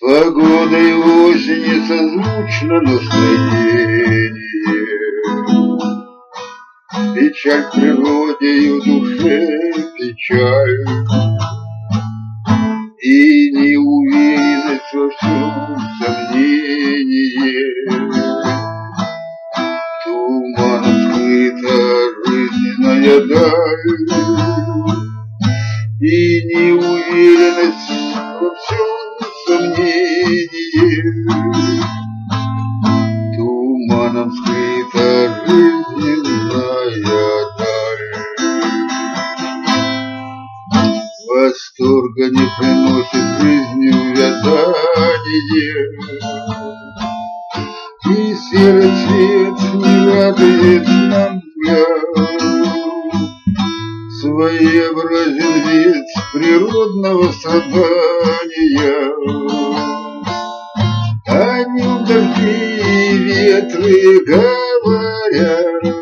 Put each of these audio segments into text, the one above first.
Погода и осени созвучно настроение. Печаль в природе и в душе печаль, и неуверенность во всем сомнение. Туманом скрыта жизненная даль, и неуверенность во всем сомнение. Туманом скрыта жизненная даль. Восторга не приносит жизни увядание, и серый цвет не радует нам взгляд. Своеобразен вид природного страдания, о нем дожди и ветры говорят.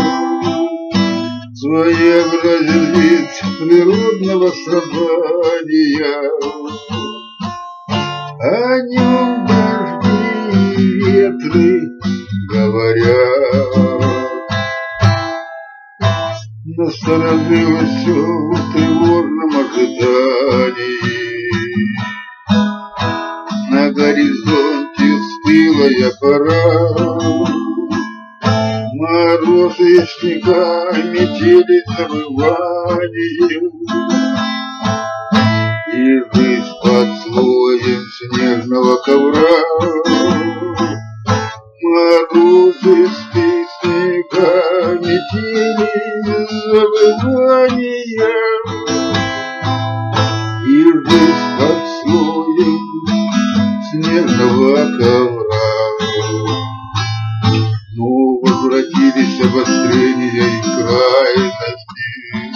Своеобразен вид природного страдания, о нем дожди и ветры говорят. Насторожилось все в тревожном ожидании. На горизонте стылая пора, мороз и снега, метели забывания, и жизнь под слоем снежного ковра. Морозы, снега, метели забывания, и жизнь под слоем снежного ковра. Но возвратились обострения и крайности,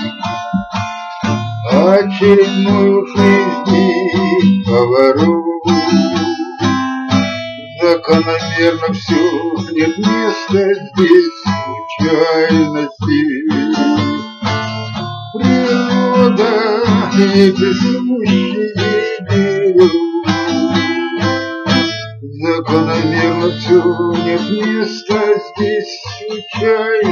очередной в жизни поворот. Закономерно все, нет места здесь случайности. Природа не присущая миру. Закономерно все, нет места здесь случайности.